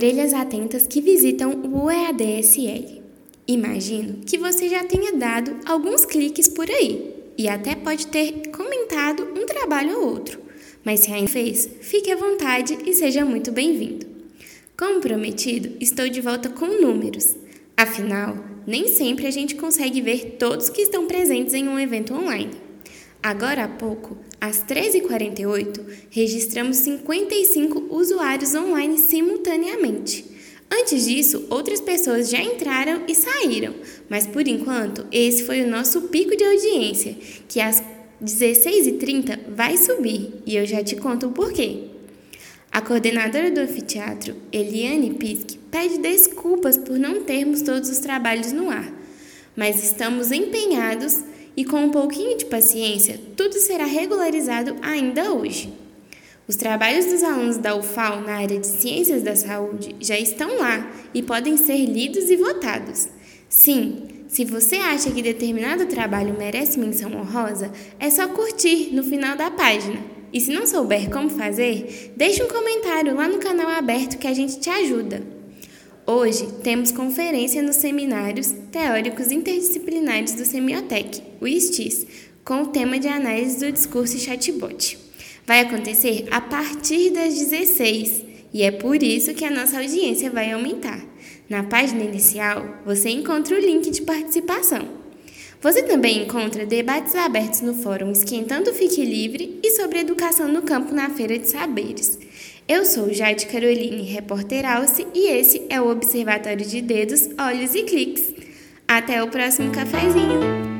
orelhas atentas que visitam o EADSL. Imagino que você já tenha dado alguns cliques por aí e até pode ter comentado um trabalho ou outro. Mas se ainda fez, fique à vontade e seja muito bem-vindo. Como prometido, estou de volta com números. Afinal, nem sempre a gente consegue ver todos que estão presentes em um evento online. Agora há pouco, às 13h48, registramos 55 usuários online simultaneamente. Antes disso, outras pessoas já entraram e saíram, mas por enquanto esse foi o nosso pico de audiência, que às 16h30 vai subir e eu já te conto o porquê. A coordenadora do anfiteatro, Eliane Pisk, pede desculpas por não termos todos os trabalhos no ar, mas estamos empenhados e com um pouquinho de paciência, tudo será regularizado ainda hoje. Os trabalhos dos alunos da UFAL na área de Ciências da Saúde já estão lá e podem ser lidos e votados. Sim, se você acha que determinado trabalho merece menção honrosa, é só curtir no final da página. E se não souber como fazer, deixe um comentário lá no canal aberto que a gente te ajuda. Hoje temos conferência nos Seminários Teóricos Interdisciplinares do Semiotec, o STIS, com o tema de análise do discurso e chatbot. Vai acontecer a partir das 16h e é por isso que a nossa audiência vai aumentar. Na página inicial, você encontra o link de participação. Você também encontra debates abertos no fórum Esquentando Fique Livre e sobre educação no campo na Feira de Saberes. Eu sou Jade Caroline, repórter Alce, e esse é o Observatório de Dedos, Olhos e Cliques. Até o próximo cafezinho!